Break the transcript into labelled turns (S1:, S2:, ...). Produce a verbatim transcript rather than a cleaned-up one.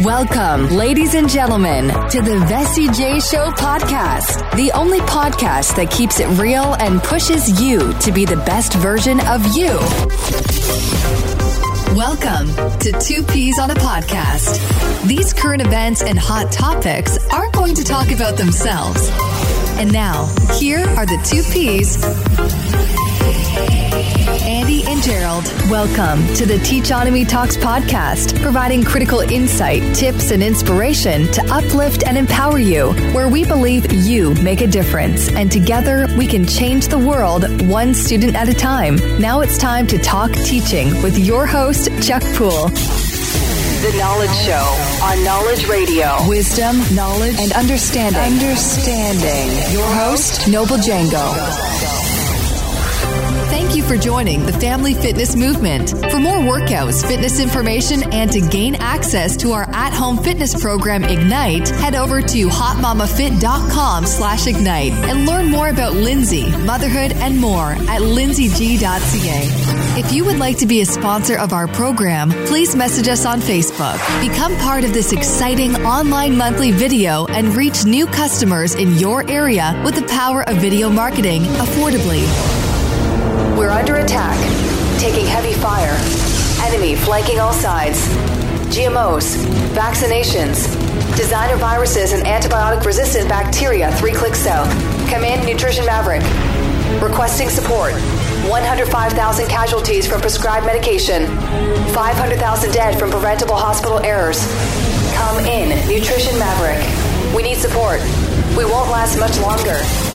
S1: Welcome, ladies and gentlemen, to the Vessie J Show podcast, the only podcast that keeps it real and pushes you to be the best version of you. Welcome to Two Peas on a Podcast. These current events and hot topics aren't going to talk about themselves. And now, here are the Two Peas, Andy and Gerald. Welcome to the Teachonomy Talks podcast, providing critical insight, tips, and inspiration to uplift and empower you, where we believe you make a difference, and together we can change the world one student at a time. Now it's time to talk teaching with your host, Chuck Poole.
S2: The Knowledge Show on Knowledge Radio.
S1: Wisdom, knowledge, and understanding.
S2: Understanding.
S1: Your host, Noble Django. Thank you for joining the Family Fitness Movement. For more workouts, fitness information, and to gain access to our at-home fitness program, Ignite, head over to hotmamafit.com slash ignite and learn more about Lindsay, motherhood, and more at lindsay g dot c a. If you would like to be a sponsor of our program, please message us on Facebook. Become part of this exciting online monthly video and reach new customers in your area with the power of video marketing affordably.
S2: We're under attack, taking heavy fire, enemy flanking all sides, G M Os, vaccinations, designer viruses and antibiotic-resistant bacteria three clicks south. Come in, Nutrition Maverick. Requesting support. one hundred five thousand casualties from prescribed medication. five hundred thousand dead from preventable hospital errors. Come in, Nutrition Maverick. We need support. We won't last much longer.